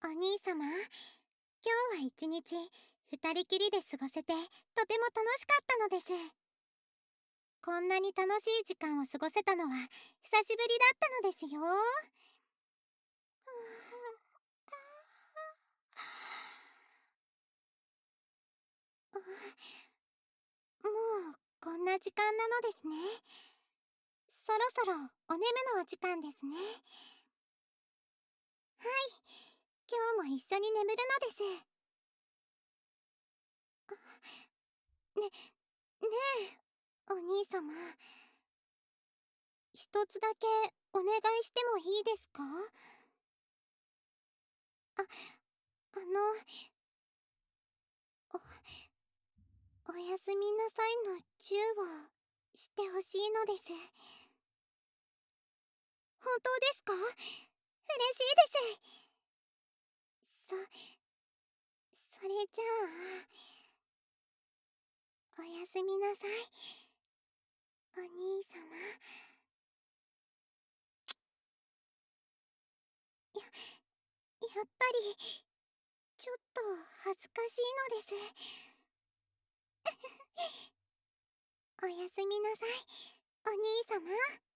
お兄様、今日は一日二人きりで過ごせてとても楽しかったのです。こんなに楽しい時間を過ごせたのは久しぶりだったのですよ。もうこんな時間なのですね。そろそろお眠のお時間ですね。はい、今日も一緒に眠るのです。ね、ねえ、お兄様、一つだけお願いしてもいいですか？あ、あの、おやすみなさいのチューをしてほしいのです。本当ですか？嬉しいです。それじゃあ、おやすみなさい、お兄様。やっぱり、ちょっと恥ずかしいのです。おやすみなさい、お兄様。